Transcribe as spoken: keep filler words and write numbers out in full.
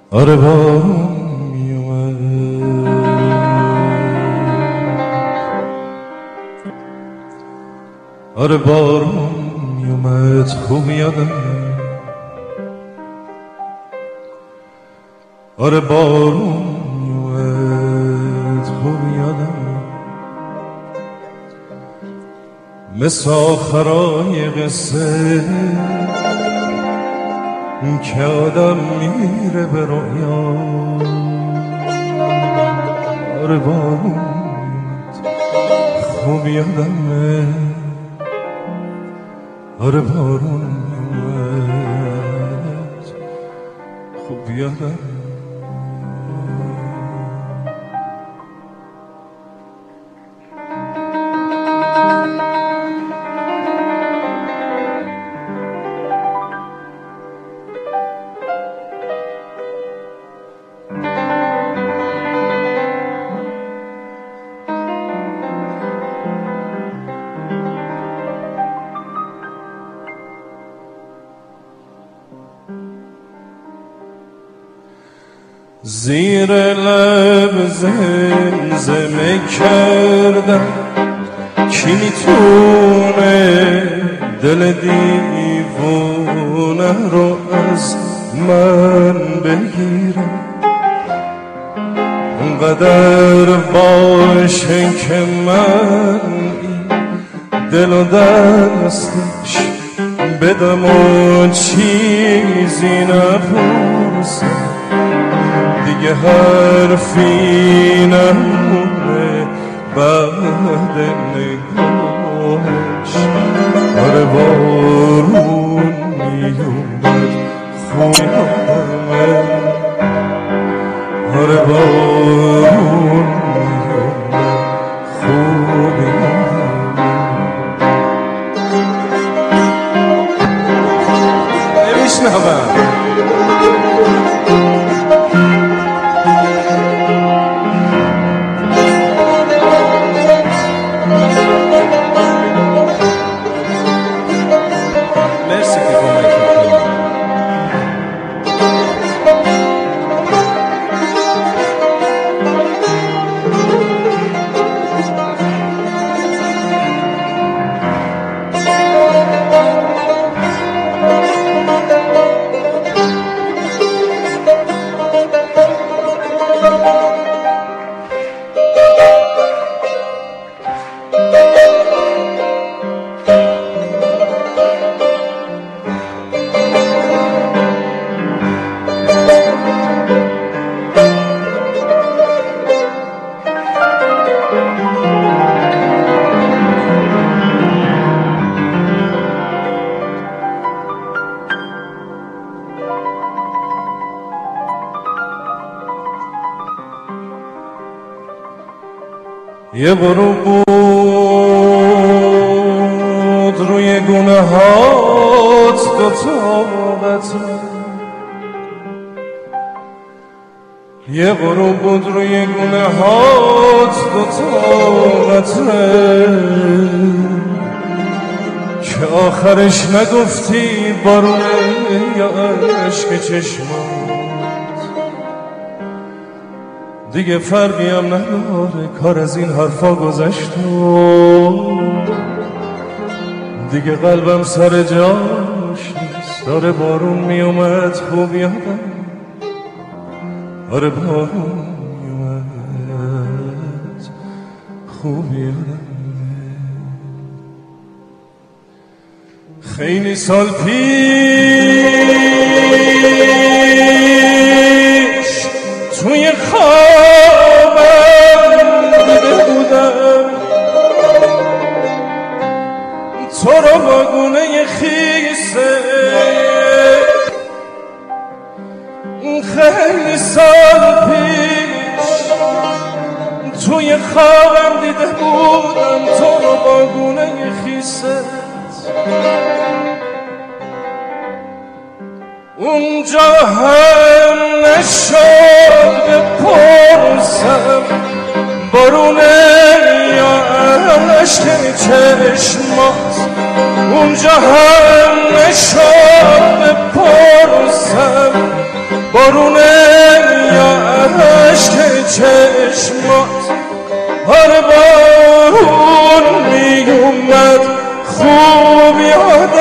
آره بارون میومد، آره بارون میومد خوب یادم، آره بارون میومد خوب یادم، مثل آخرای قصه که آدم میره به رویا. آره بارون خوب یادمه، آره بارون میومد خوب یادم. زیر لب زمزمه کردم کی میتونه دل دیوونه رو از من بگیره، اونقدر باشه که من دل و دستش بدم و چیزی نپرسم، دیگه حرفی نمونه بعد نگاهش. آره بارون میومد خوب یادمه، آره بارون میومد خوب یادمه. نمیشنوم یه برو بود روی گونه هات دوتا قطره، یه برو بود روی گونه هات دوتا قطره، که آخرش نگفتی بارونه یا عشق چشمات. دیگه فرقی هم نداره کار از این حرفا گذشت و دیگه قلبم سر جاش نیست. آره بارون میومد خوب یادم، آره بارون میومد خوب یادم. خیلی سال پیش توی خوابم دیده بودم تو رو با گونه خیسه، خیلی سال پیش توی خوابم دیده بودم تو رو با گونه خیسه، اونجا هم نشد بپرسم بارونه یا عشق چشمات، اونجا هم نشد بپرسم بارونه خوب یادم